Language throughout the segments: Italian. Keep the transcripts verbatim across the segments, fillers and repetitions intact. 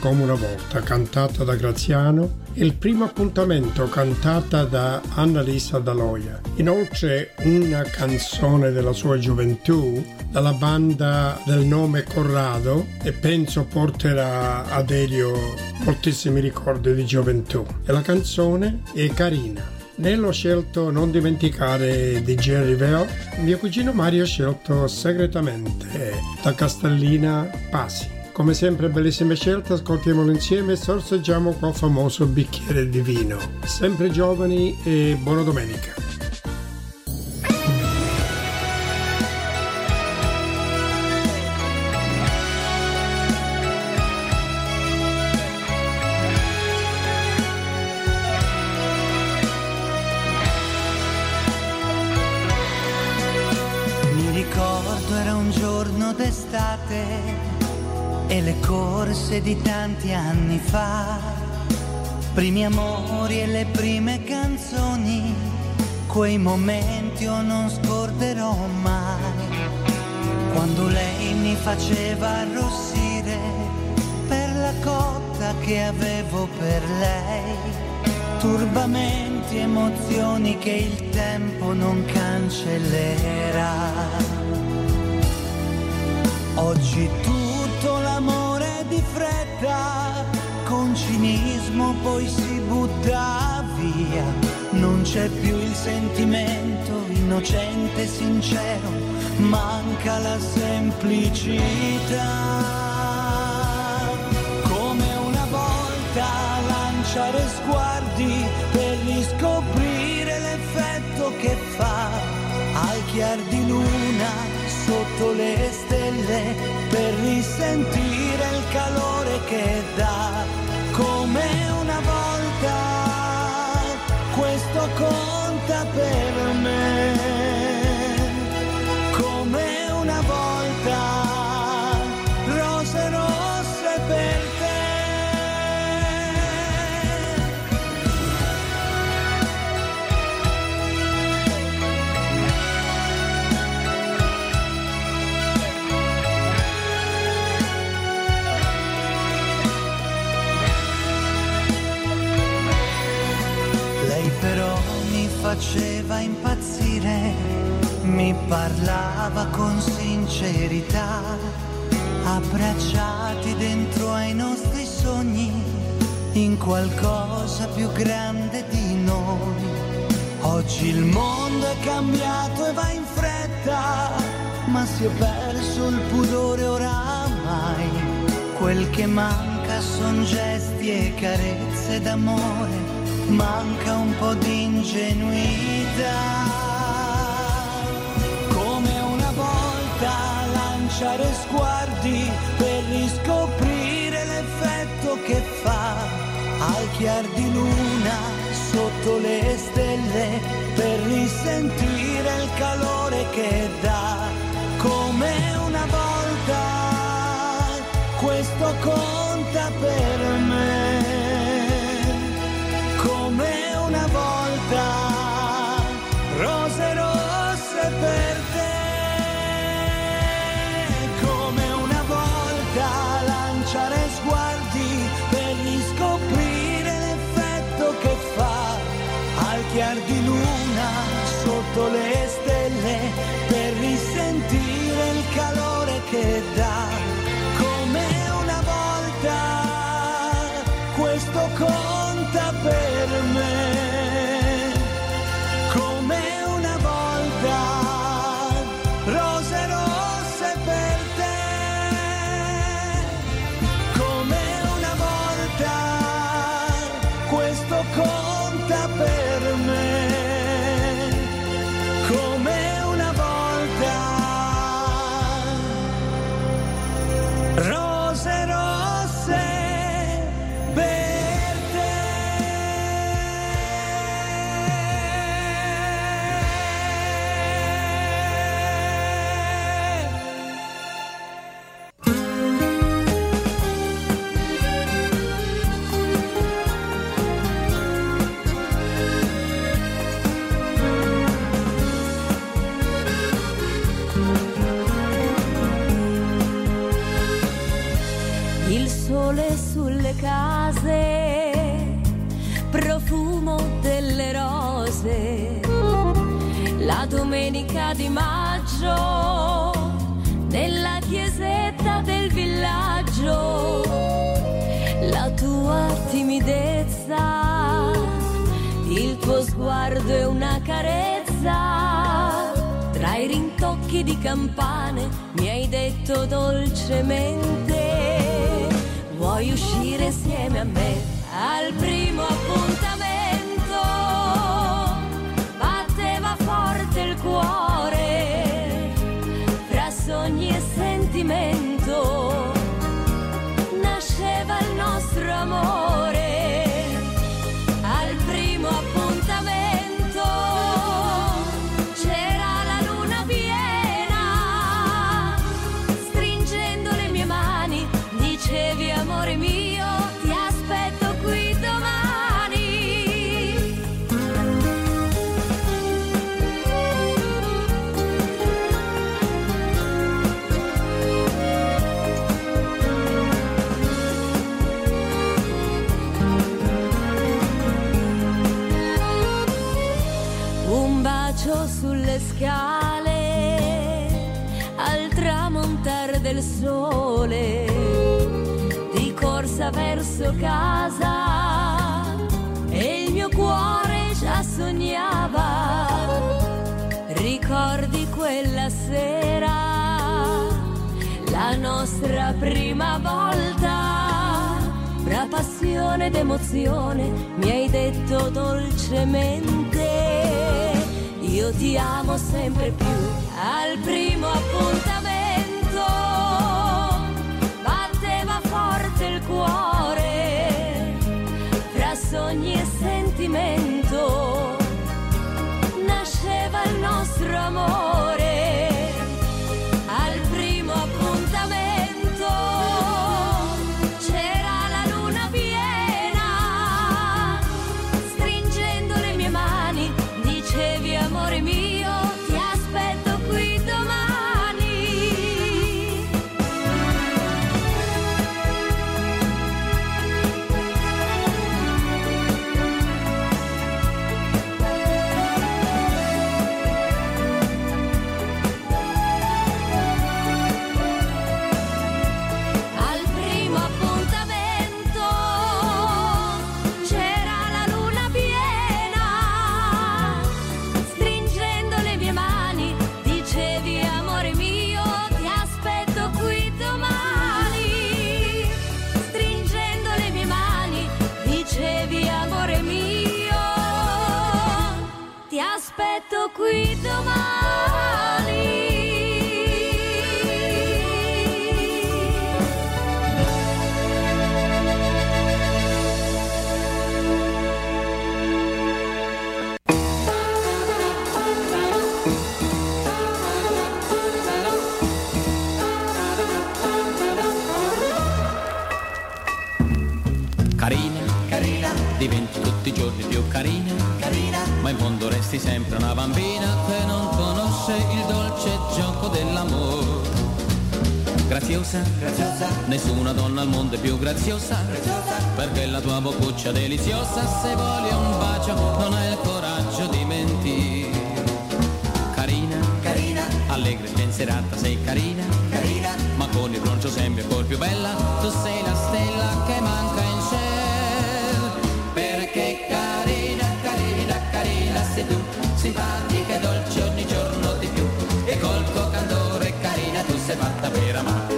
come una volta, cantata da Graziano, e il primo appuntamento, cantata da Annalisa Daloia. Inoltre una canzone della sua gioventù, dalla banda del nome Corrado, e penso porterà ad Elio moltissimi ricordi di gioventù. E la canzone è Carina. Nello scelto Non dimenticare di Jerry Veo, mio cugino Mario ha scelto Segretamente da Castellina Pasi. Come sempre bellissime scelte, ascoltiamolo insieme e sorseggiamo quel famoso bicchiere di vino. Sempre giovani e buona domenica. Mi ricordo era un giorno d'estate e le corse di tanti anni fa, primi amori e le prime canzoni, quei momenti io non scorderò mai. Quando lei mi faceva arrossire per la cotta che avevo per lei, turbamenti, emozioni che il tempo non cancellerà. Oggi tutto l'amore di fretta, con cinismo poi si butta via. Non c'è più il sentimento innocente e sincero, manca la semplicità. Come una volta lanciare sguardi per riscoprire l'effetto che fa al chiar di luna sotto le stelle, per risentire il calore che dà. Come una volta questo conta per me, come una volta rose rosse per te. Però mi faceva impazzire, mi parlava con sincerità, abbracciati dentro ai nostri sogni, in qualcosa più grande di noi. Oggi il mondo è cambiato e va in fretta, ma si è perso il pudore oramai. Quel che manca son gesti e carezze d'amore, manca un po' di ingenuità. Come una volta lanciare sguardi per riscoprire l'effetto che fa al chiar di luna sotto le stelle, per risentire il calore che dà. Come una volta questo conta per me, come una volta rose rosse per te. Come una volta lanciare sguardi per riscoprire l'effetto che fa al chiar di luna sotto le stelle, per risentire il calore che dà. Come una volta questo conta per me, come una volta rose rosse per te. Come una volta questo conta per me, come una volta rose rosse per te. sulle case, profumo delle rose. La domenica di maggio, nella chiesetta del villaggio, la tua timidezza, il tuo sguardo è una carezza. Tra i rintocchi di campane mi hai detto dolcemente: vuoi uscire insieme a me al primo appuntamento? Batteva forte il cuore, fra sogni e sentimento nasceva il nostro amore. Al primo appuntamento c'era la luna piena, stringendo le mie mani dicevi: amore mio, ti aspetto qui domani. Un bacio sulle scale al tramontar del sole, di corsa verso casa e il mio cuore già sognava. Ricordi quella sera, la nostra prima volta, fra passione ed emozione mi hai detto dolcemente: io ti amo sempre più. Al primo appuntamento batteva forte il cuore, fra sogni e sentimento nasceva il nostro amore. Al primo appuntamento c'era la luna piena, stringendo le mie mani dicevi: amore mio, ti aspetto qui domani. Al primo appuntamento c'era la luna piena, stringendo le mie mani dicevi: amore mio, ti aspetto qui domani. Stringendo le mie mani dicevi: amore mio, ti aspetto qui domani. Carina, carina, diventi tutti i giorni più carina, carina, ma in fondo resti sempre una bambina che non conosce il dolce gioco dell'amore. Graziosa, graziosa, nessuna donna al mondo è più graziosa, graziosa, perché la tua boccuccia deliziosa, se vuole un bacio non hai il coraggio di mentire. Carina, carina, allegra e spensierata, sei carina, carina, ma con il broncio sempre ancora più bella, tu sei la stella che manca in cielo. Perché carina, carina, carina sei tu, simpatica e dolce ogni giorno di più, e col tuo candore carina tu sei fatta per amare.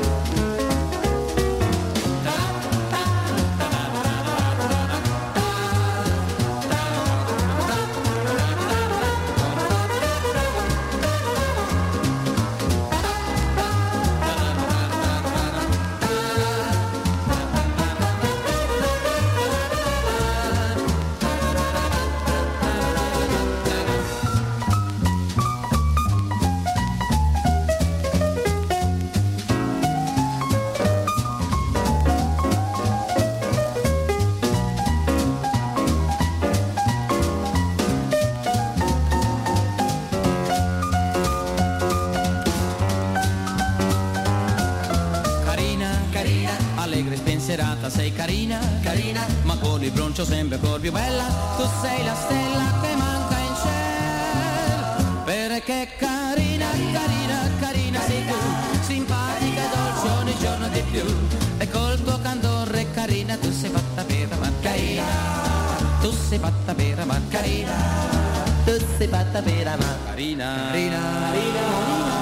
carina, ma con il broncio sempre ancora più bella. Tu sei la stella che manca in cielo, perché carina, carina, carina sei tu, simpatica, dolce ogni giorno di più. E col tuo candore carina tu sei fatta per amar, carina, tu sei fatta per amar, carina, tu sei fatta per amar, carina, carina, carina.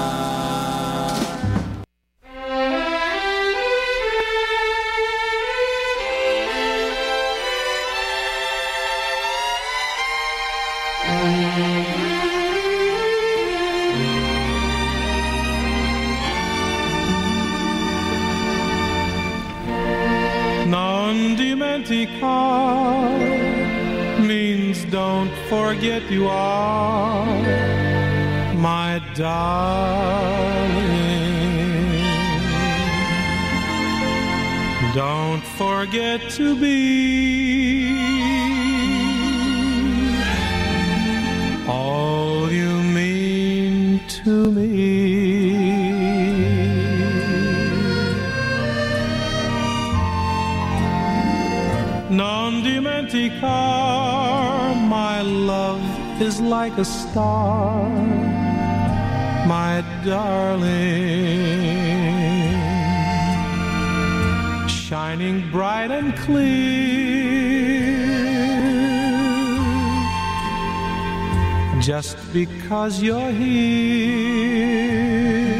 Non dimenticar means don't forget you are my darling. Don't forget to be all you mean to me. Non dimenticar, my love is like a star, my darling, shining bright and clear, just because you're here.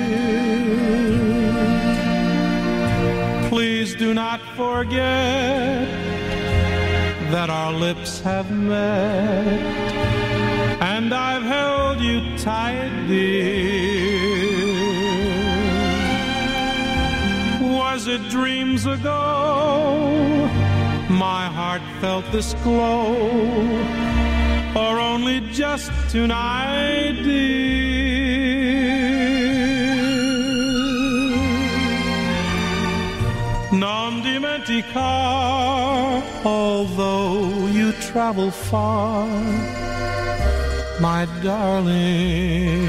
Please do not forget that our lips have met, and I've held you tight, dear. Was it dreams ago my heart felt this glow, or only just tonight, dear? Non dimenticar, although you travel far, my darling,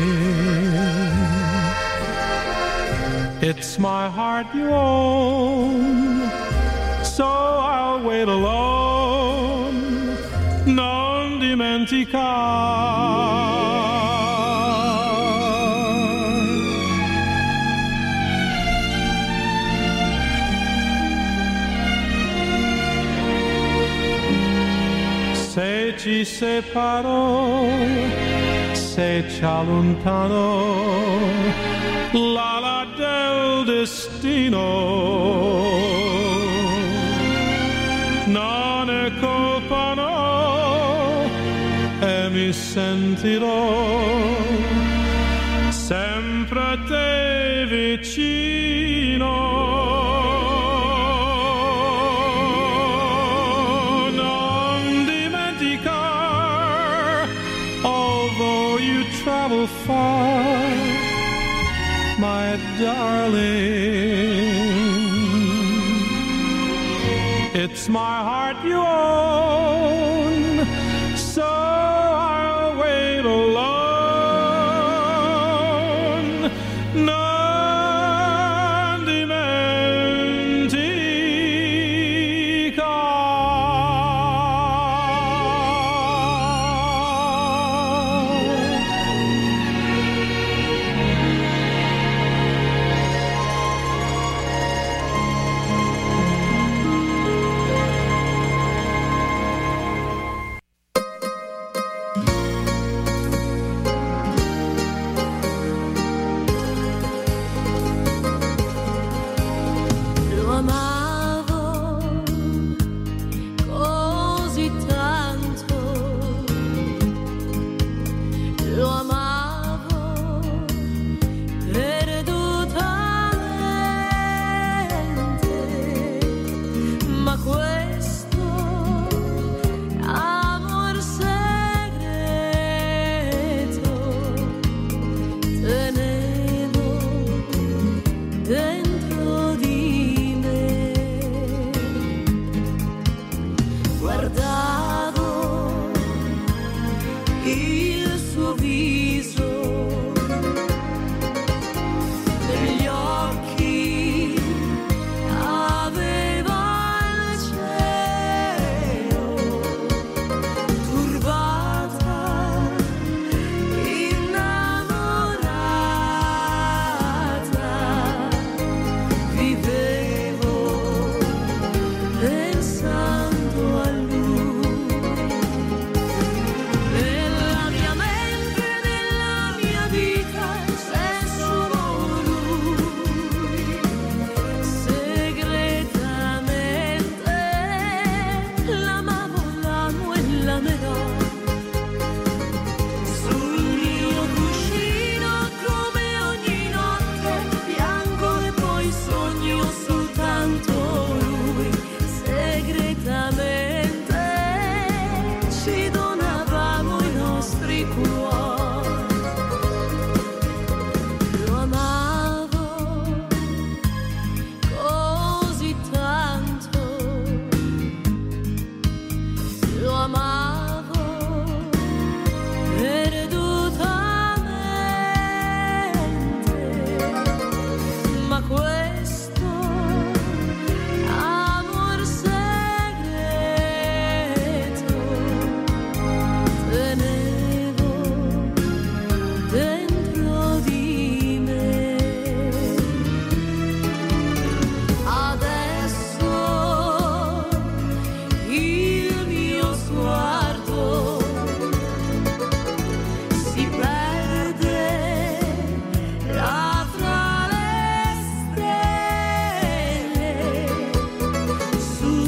it's my heart you own, so I'll wait alone. Non dimenticar. Se ci separò, se ci allontanò l'ala del destino, non è colpa no, e mi sentirò sempre a te vicino. Travel far, my darling, it's my heart you own, so I'll wait alone. Non dimenticar.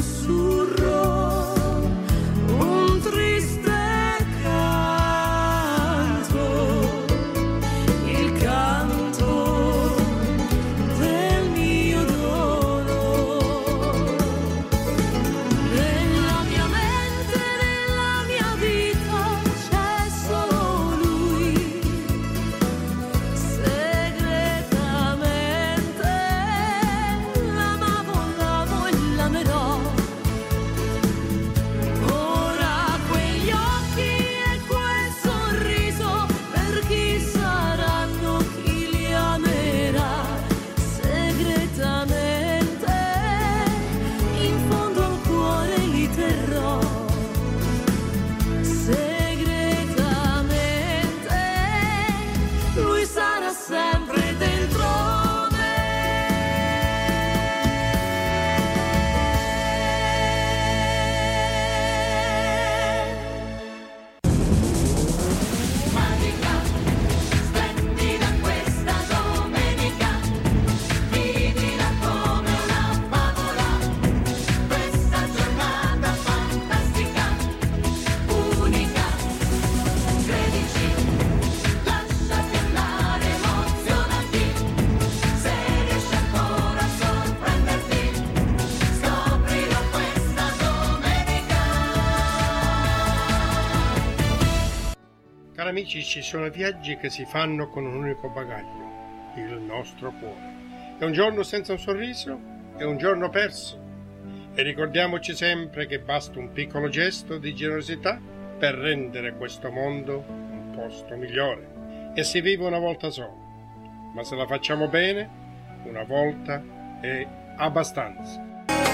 Cari amici, ci sono viaggi che si fanno con un unico bagaglio, il nostro cuore. E un giorno senza un sorriso è un giorno perso. E ricordiamoci sempre che basta un piccolo gesto di generosità per rendere questo mondo un posto migliore. E si vive una volta sola, ma se la facciamo bene, una volta è abbastanza.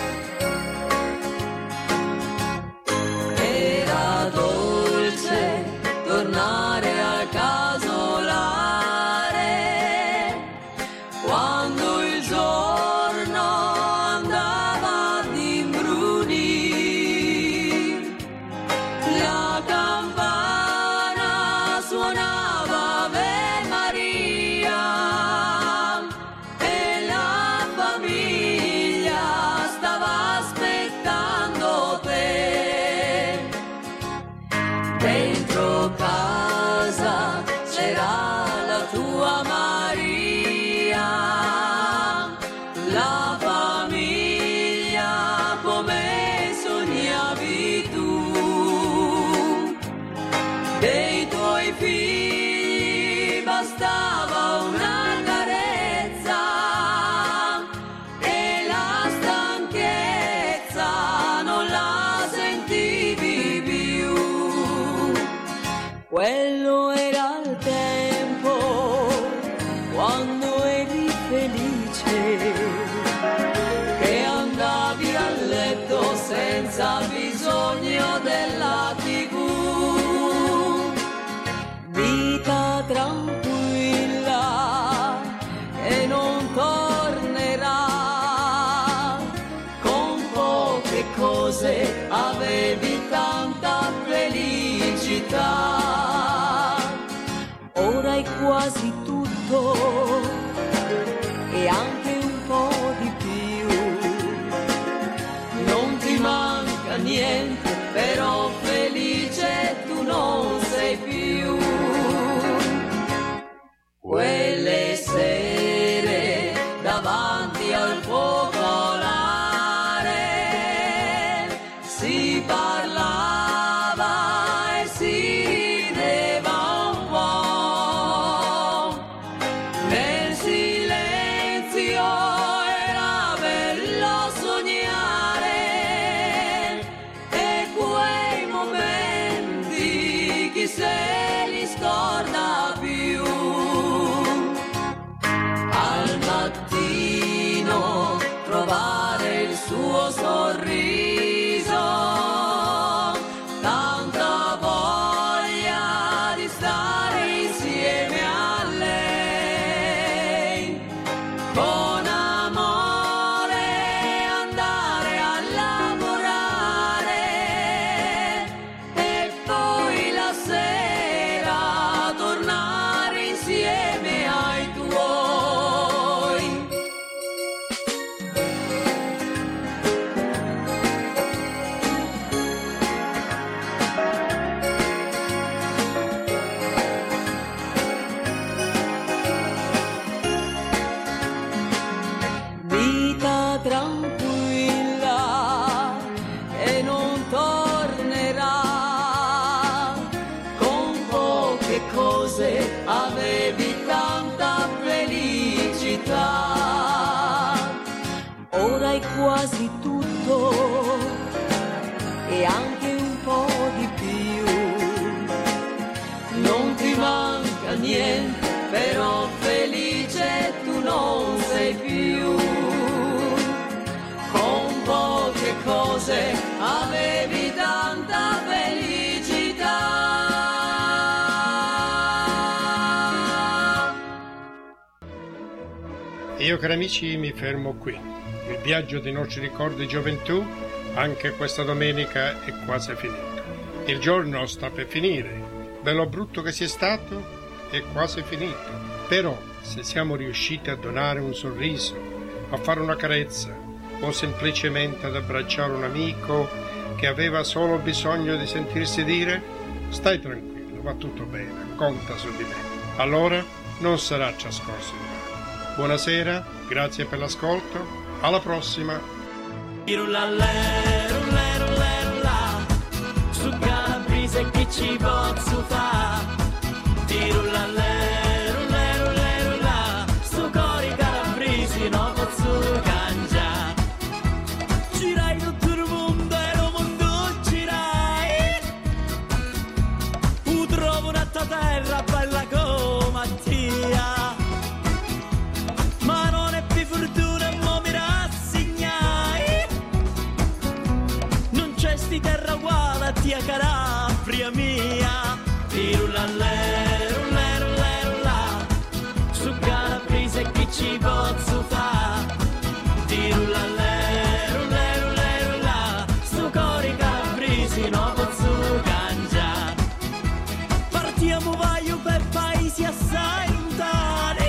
Era dolce tornare al casolare quando il giorno andava ad imbrunir, la campana suonava Ave Maria e la famiglia stava aspettando te. Dentro casa c'era la tua Maria, la famiglia come sognavi tu. Dei tuoi figli bastava una carezza e la stanchezza non la sentivi più. Quello era il tempo quando eri felice, che andavi a letto senza bisogno della tivù. Vita tranquilla e non tornerà, con poche cose avevi tanta felicità. Ora è quasi tutto e anche un po' di più. Non ti manca niente, però felice tu non sei più. Quelle sere davanti al focolare si parlava e si rideva un po'. Nel silenzio era bello sognare e quei momenti chi se li scorda più. Al mattino trovare il suo sorriso, tanta voglia di stare insieme a lei, con amore andare a lavorare e poi la sera tornare insieme ai tuoi. rose, avevi tanta felicità. Io, cari amici, mi fermo qui. Il viaggio dei nostri ricordi di gioventù, anche questa domenica, è quasi finito. Il giorno sta per finire. Bello brutto che sia stato, è quasi finito. Però, se siamo riusciti a donare un sorriso, a fare una carezza, o semplicemente ad abbracciare un amico che aveva solo bisogno di sentirsi dire «Stai tranquillo, va tutto bene, conta su di me», allora non sarà trascorso in vano. Buonasera, grazie per l'ascolto, alla prossima. Su Calabrese che ci posso fa? Tirullallero, lero, lero, la. Su cori calabresi non posso cangiare. Girai tutto il mondo e lo mondo girai. U trovo un'altra terra bella come Mattia. Ma non è più fortuna e mo mi rassegnai. Non c'è sti terra uguale a tia Calabria mia. Tirullallero, lero, lero, la. Su Calabrese che ci posso fa? Tirullallero, lero, lero, la. Su cori calabresi non posso cangiare. Partiamo vai per paesi assai lontani.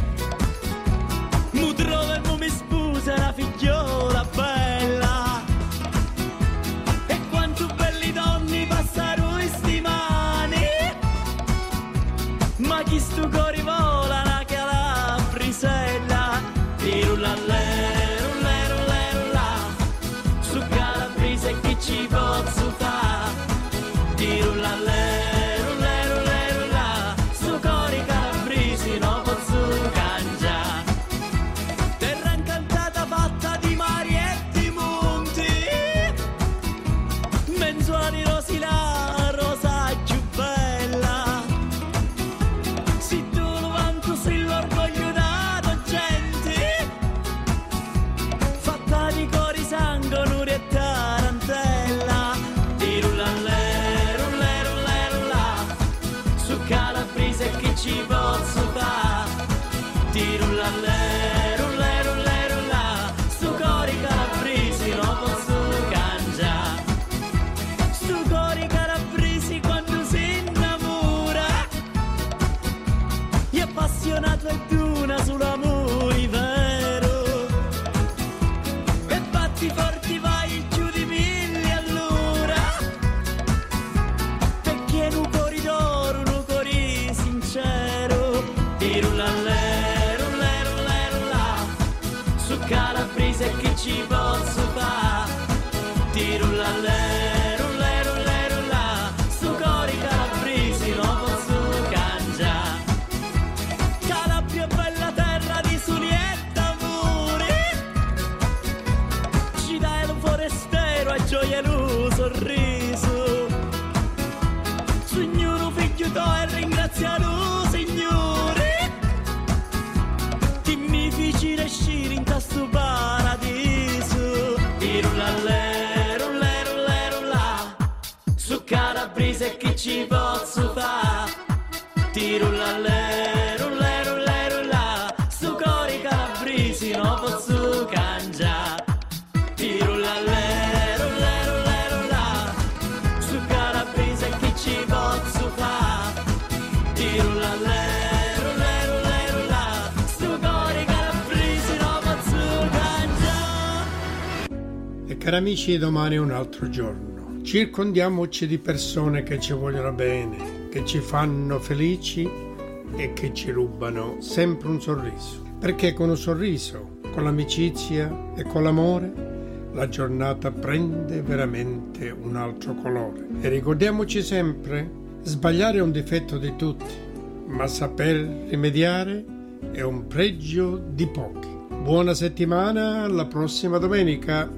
Mu trovo e mu mi sposa una figliola bella. E quanto belli donne passano sti mani. Ma chi stu cori vola la calabrisella. Tirullallero, lero, lero, la. Su Calabrese che ci posso fa? Tirullallero, lero, lero, la. Su cori calabresi non posso cangiare. Terra incantata fatta di mari e di monti. Menzuoli rosi la rosa più bella. Si tu lo vanto sei l'orgoglio da gente. Fatta di cori sangue, nuri e tarantella. Tirullallero, lero, lero, la. Su Calabrese che ci posso fa? Tirullallero, lero, lero, la. Su cori calabresi non posso cangiare. Su cori calabresi quando si innamora. È appassionato e d'una sull'amore vero. E batti forti vai giù di mille all'ora. Perché un cori d'oro, un cori sincero. Tirullallero, lero, lero, la. Su Calabrese che ci posso fa? Tirullallero, lero, lero, la. Su cori calabresi non posso cangiare. Calabria bella terra di soli e d'amore. Ci dai un forestero e gioia un sorriso. Signore figlio tuo e ringrazialo Signore. Ti mi feci uscire in questo paradiso. Tirullallero, lero, lero, la. Su Calabrese che ci posso fa? Tirullallero, lero, lero, la. Su cori calabresi non posso cangiare. Tirullallero, lero, lero, la. Su Calabrese che ci posso fa? Tirullallero, lero, lero, la. Su cori calabresi non posso cangiare. E cari amici, domani è un altro giorno. Circondiamoci di persone che ci vogliono bene, che ci fanno felici e che ci rubano sempre un sorriso. Perché con un sorriso, con l'amicizia e con l'amore, la giornata prende veramente un altro colore. E ricordiamoci sempre, sbagliare è un difetto di tutti, ma saper rimediare è un pregio di pochi. Buona settimana, alla prossima domenica.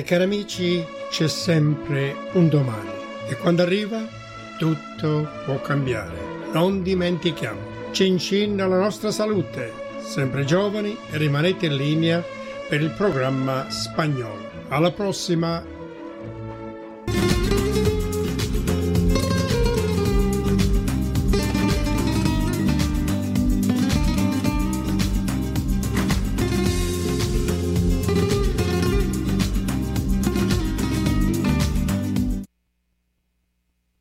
E cari amici, c'è sempre un domani. E quando arriva, tutto può cambiare. Non dimentichiamo. Cin cin alla nostra salute. Sempre giovani e rimanete in linea per il programma spagnolo. Alla prossima!